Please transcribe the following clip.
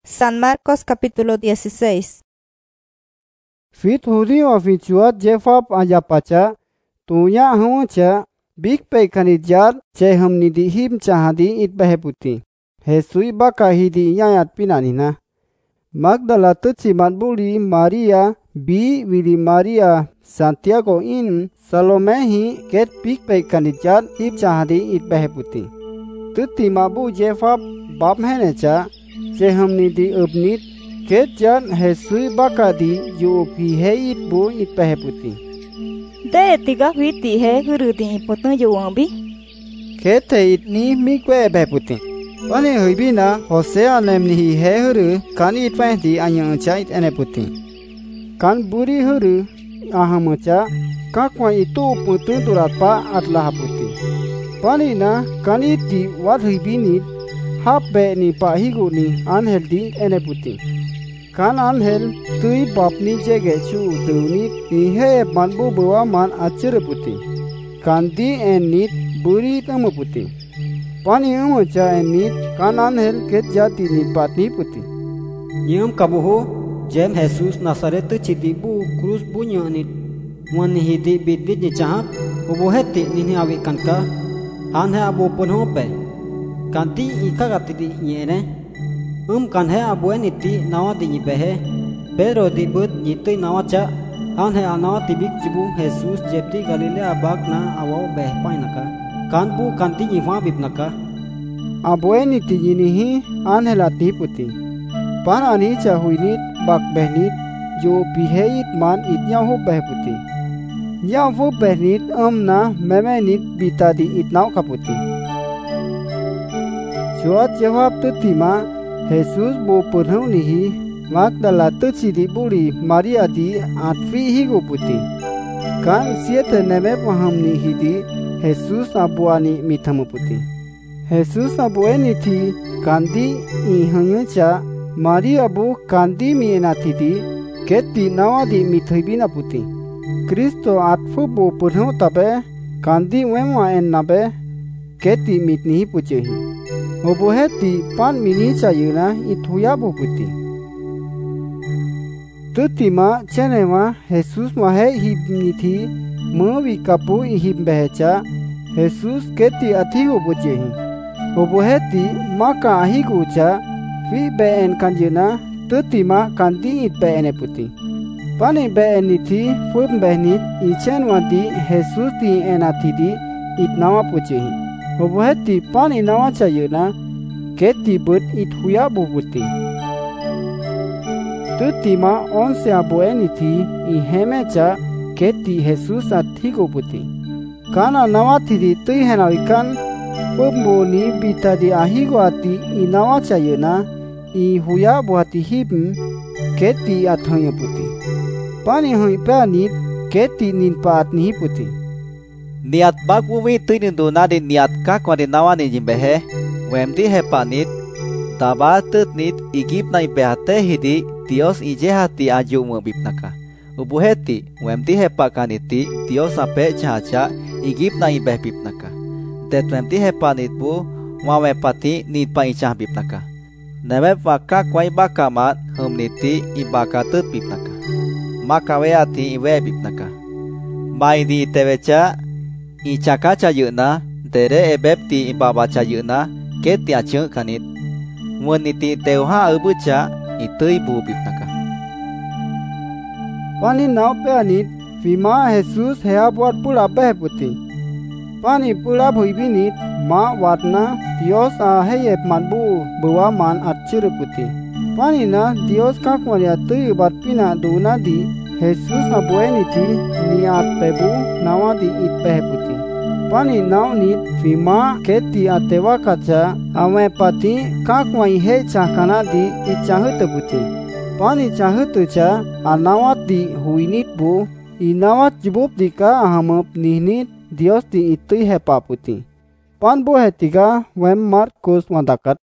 San Marcos capítulo 16. Fit judío afichuat jefab ayapacha, tunya hawacha, big pe kanidjar, cheham nidi him chahadi it beheputi. Jesui baka hidi yayat pinanina. Magdala tutsi matbuli Maria, bi wili Maria, Santiago in, Salomehi ket big pe kanidjar him chahadi it beheputi. Tutti mabu jefab bab henecha, cheham nidi ubnit, ket jan Jesui bakadi yu piheit bu it beheputi. De tiga viti he hurudi ipotun yuambi. Kete it ni mikwe beheputi. Pane huibina Hosea nemni he huru kan it pahdi anyang chait eneputi. Kan buri huru ahamucha kakwa itu putun turapa atlahaputi. Panina kan iti wat huibinit habbe ni pahigu ni anhel di eneputi. Kan anhel tui bapni jege chu dunit ni he manbu bawa man achireputi. Kan di enit buri tamuputi. Pani umucha enit kan anhel ket jati ni patni puti. Nyam kabuho jem Jesus Nazaret chiti bu krus bunyo nit wan hidi bidit ni chahap ubuheti ni awi kanka anhe abu punho pe kanti ikagati di nyere kan he abu eniti nawa di behe pero di bud nyitui nawa cha anhe anawa tibik jibu Jesus jepti Galilea bak na awaw beh painaka kan bu kanti nyifwa bibnaka abu eniti yinihi anhel atiputi. Panani chahuinit bak behnit jo piheit man itnyahu behputi. Nyahu behnit amna memenit bitadi itnau kaputi. Chuat jawab tutima Jesus bo purhau nihi Magdala tutsidi buli Maria di atfi higu puti. Kan siete neme paham nihi di Jesus abuani mithamu puti. Jesus abueni thi kandi ihanyucha Maria bu kandi mienatidi keti nawadi mithibina puti. Kristo atfu bu purhau tabe kandi wema en nabe keti mitnihi puchehi. Obuheti pan mini chayuna ithuya bu puti. Tutima chenema Jesus mahe hibnithi mawi kapu ihimbecha Jesus keti athigu puchehi. Obuheti maka ahigucha fi ben kanjuna tutima kandi it bene puti. Pani benithi fum benit ichen wadi Jesus ti enatidi it nawa puchehi. Obuheti pani nawa chayuna keti but it huya bubuti. Tutima onse abuenithi i hemecha keti Jesus athigo puti. Kana nawa tidi tui henawikan Pemboni bitadi ahigo ati inawa chayuna I huya buhati hibm keti athonya puti. Pani hui panit keti ninpaat nihi puti. Niat bagumi tuinindu nadi niat kakwani nawani jimbehe wemdi he panit tabatut nit igip na ibehate hidi Dios ijehati ajumu bipnaka. Ubuheti wemdi he pakaniti Dios ape chacha igip na ibeh bipnaka. Tetwemti hepanit bu wawe pati nit pa ichah bipnaka. Neme waka kwai bakamat humniti ibakatut bipnaka. Makawe ati iwe bipnaka. Maidi tevecha ichaka chayuna dere ebepti ibaba chayuna keti achung kanit. Muniti teuha ubucha itui bu bipnaka. Pani nau peanit fima Jesus hea buat pula beheputi. Pani pula bhuibinit ma watna Dios aheyep manbu bawa man atchiruputi. Pani na Dios kakwaria tui batpina duna di Jesus abuenithi niat pebu nawa di itpeheputi. Pani nau nit fima keti atewa kacha ame pati kakwai he chakana di ichahutuputi. Pani chahutucha anawat di huinit bu inawat jibub dika ahamup nihnit Dios di itui hepa puti. Pan bu hetiga wem Marcos wandakat.